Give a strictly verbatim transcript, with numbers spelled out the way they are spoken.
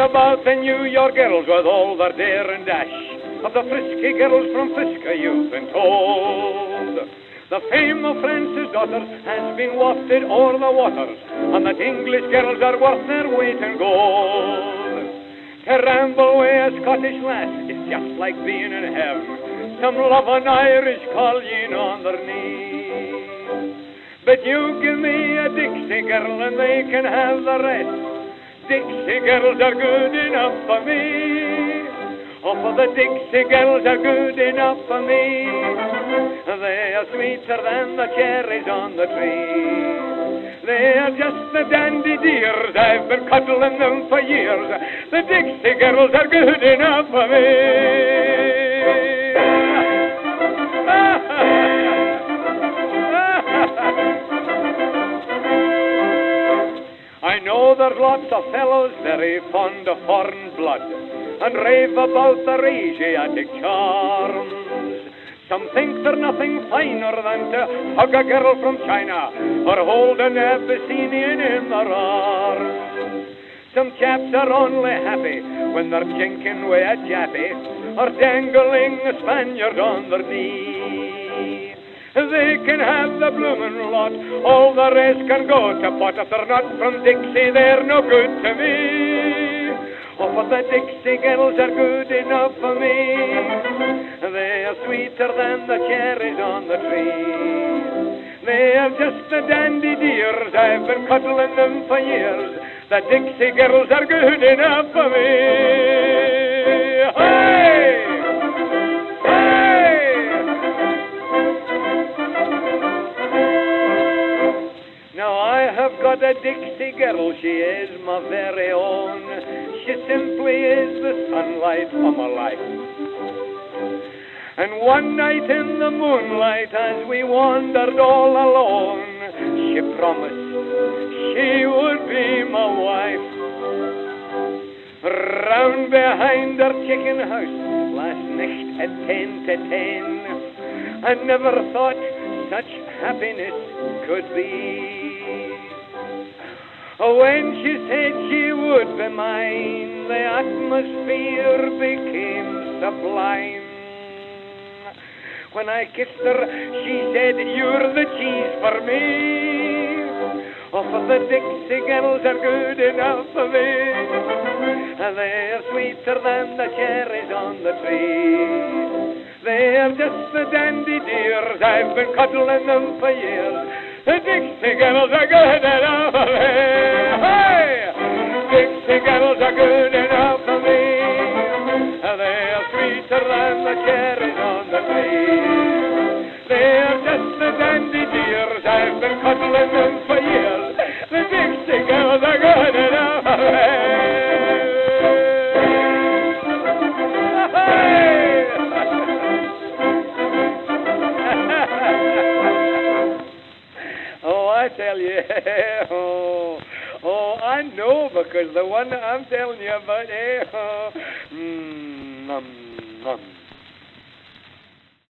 about the New York girls with all their dare and dash, of the frisky girls from Frisco you've been told. The fame of France's daughters has been wafted o'er the waters, and that English girls are worth their weight in gold. To ramble with a Scottish lass is just like being in heaven. Some love an Irish colleen on their knee. But you give me a Dixie girl and they can have the rest. Dixie girls are good enough for me. Oh, for the Dixie girls are good enough for me. They are sweeter than the cherries on the tree. They are just the dandy dears, I've been cuddling them for years. The Dixie girls are good enough for me. I know there's lots of fellows very fond of foreign blood and rave about their Asiatic charms. Some think they're nothing finer than to hug a girl from China or hold an Abyssinian in their arms. Some chaps are only happy when they're jinking with a jappy or dangling a Spaniard on their knee. They can have the bloomin' lot, all the rest can go to pot. If they're not from Dixie, they're no good to me. Oh, but the Dixie girls are good enough for me. They are sweeter than the cherries on the tree. They are just the dandy dears, I've been cuddling them for years. The Dixie girls are good enough for me. Hey! Hey! Now I have got a Dixie girl, she is my very own. She simply is the sunlight of my life. And one night in the moonlight as we wandered all alone, she promised she would be my wife. Round behind her chicken house last night at ten to ten, I never thought such happiness could be. When she said she would be mine, the atmosphere became sublime. When I kissed her, she said, you're the cheese for me. Oh, for the Dixie girls are good enough for me. They're sweeter than the cherries on the tree. They're just the dandy dears, I've been cuddling them for years. The Dixie girls are good enough for me. Hey! Dixie girls are good enough for me. They're sweeter than the cherries on the tree. They're just the dandy dears, I've been cuddling them for years. The Dixie girls are good enough for me. I tell you, oh, oh, I know because the one that I'm telling you about, eh, oh, mm, um,